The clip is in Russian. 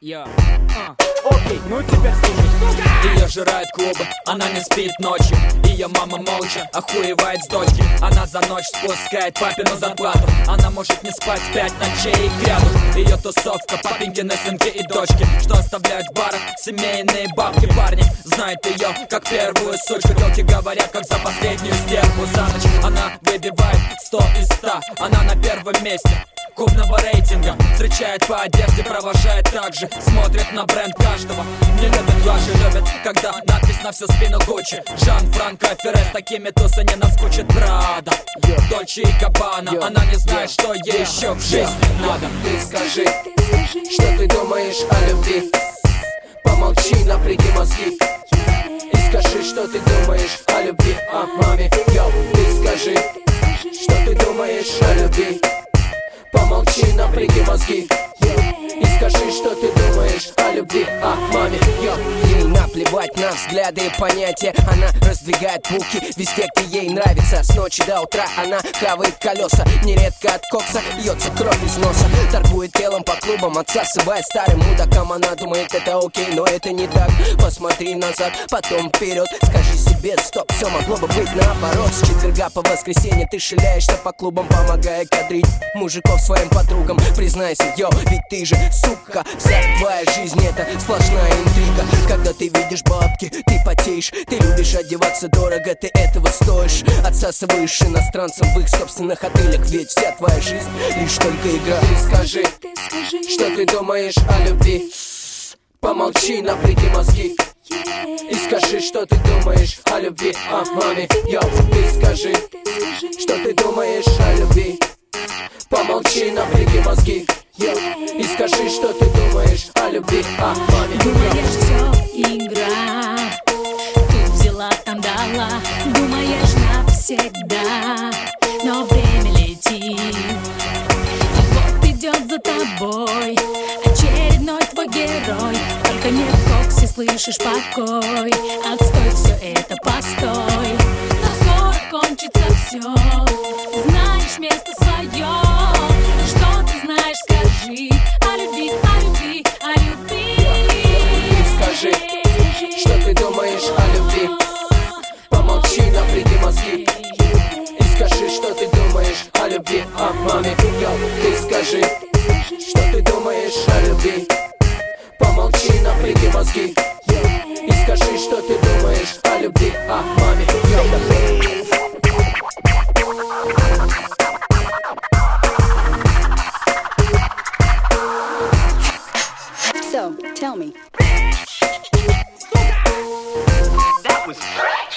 Окей, ну теперь слушай. Ее жирают клубы, она не спит ночью. Ее мама молча охуевает с дочки. Она за ночь спускает папину зарплату. Она может не спать 5 ночей кряду. Ее тусовка, папенькины сынки и дочки, что оставляют в барах семейные бабки. Парни знают ее как первую сучку. Тёлки говорят, как за последнюю стерву. За ночь она выбивает 100 из 100. Она на первом месте клубного рейтинга. Встречает по одежде, провожает также. Смотрит на бренд каждого. Не любят ваши, любят, когда надпись на всю спину Гуччи. Жан-Франко Ферре, с такими тусы не наскучит. Прада, Дольче и Габбана. Она не знает, что ей еще в жизни надо. Ты скажи, что ты думаешь о любви. Помолчи, напряги мозги и скажи, что ты думаешь о любви, о маме. Йоу, ты скажи, что ты думаешь о любви. Помолчи, напряги мозги и скажи, что ты думаешь о любви, о маме. Ей наплевать на взгляды и понятия. Она раздвигает булки везде, где ей нравится. С ночи до утра она хавает колеса. Нередко от кокса льется кровь из носа. Торгует телом по клубам, отсасывая старым мудакам. Она думает, это окей, но это не так. Посмотри назад, потом вперед. Скажи себе, стоп, все могло бы быть наоборот. С четверга по воскресенье ты шляешься по клубам, помогая кадрить мужиков своим подругам. Признайся, йо, ведь ты же, сука, вся твоя жизнь это сплошная интрига. Когда ты видишь бабки, ты потеешь. Ты любишь одеваться дорого, ты этого стоишь. Отсасываешь иностранцам в их собственных отелях. Ведь вся твоя жизнь лишь только игра. Ты скажи, что ты думаешь о любви. Помолчи, напряги мозги и скажи, что ты думаешь о любви, о маме. Йоу, ты скажи, что ты думаешь о любви. Помолчи, напряги мозги и скажи, что ты думаешь о любви, о маме. Думаешь, все игра, тут взяла, там дала. Думаешь навсегда, но время летит. И вот идет за тобой очередной твой герой. Только не в коксе слышишь покой. Отстой, все это постой. Но скоро кончится все. Знаешь место свое. Что ты знаешь, скажи о любви, о любви, о любви. Ты скажи, что ты думаешь о любви. Помолчи, напряги мозги и скажи, что ты думаешь о любви, о маме. Йоу, ты скажи, что ты думаешь о любви. Помолчи, напряги мозги и скажи, что ты думаешь о любви, о маме. So, tell me. That was